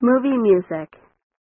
Movie music.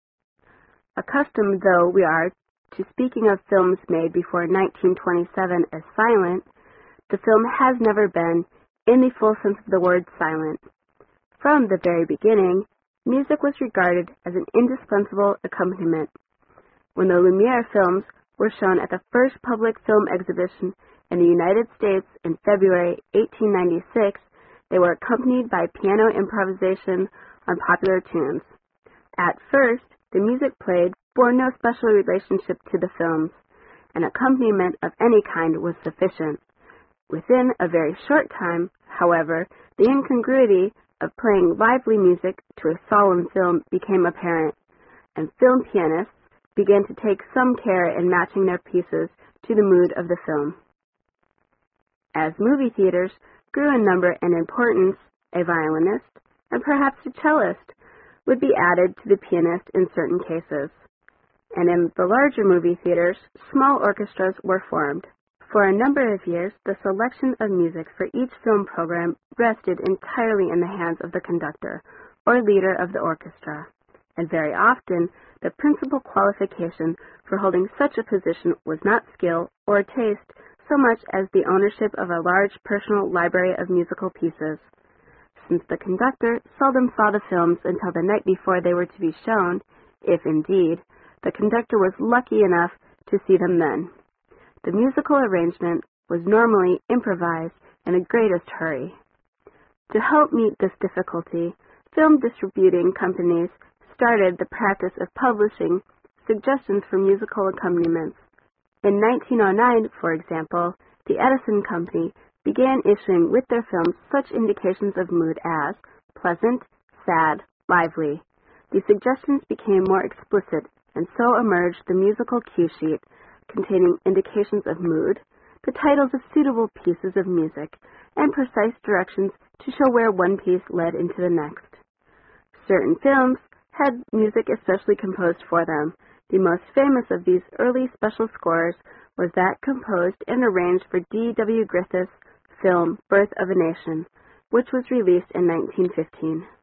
Accustomed though we are to speaking of films made before 1927 as silent, the film has never been, in the full sense of the word, silent. From the very beginning, music was regarded as an indispensable accompaniment. When the Lumiere films were shown at the first public film exhibition in the United States in February 1896, they were accompanied by piano improvisation on popular tunes. At first, the music played bore no special relationship to the films. An accompaniment of any kind was sufficient. Within a very short time, however, the incongruity of playing lively music to a solemn film became apparent, and film pianists began to take some care in matching their pieces to the mood of the film. As movie theaters grew in number and importance, a violinist, and perhaps a cellist, would be added to the pianist in certain cases. And in the larger movie theaters, small orchestras were formed. For a number of years, the selection of music for each film program rested entirely in the hands of the conductor, or leader of the orchestra, and very often the principal qualification for holding such a position was not skill or taste so much as the ownership of a large personal library of musical pieces. Since the conductor seldom saw the films until the night before they were to be shown, if indeed the conductor was lucky enough to see them then, the musical arrangement was normally improvised in the greatest hurry. To help meet this difficulty, film distributing companies started the practice of publishing suggestions for musical accompaniments. In 1909, for example, the Edison Company began issuing with their films such indications of mood as pleasant, sad, lively. The suggestions became more explicit, and so emerged the musical cue sheet containing indications of mood, the titles of suitable pieces of music, and precise directions to show where one piece led into the next. Certain films had music especially composed for them. The most famous of these early special scores was that composed and arranged for D.W. Griffith's film Birth of a Nation, which was released in 1915.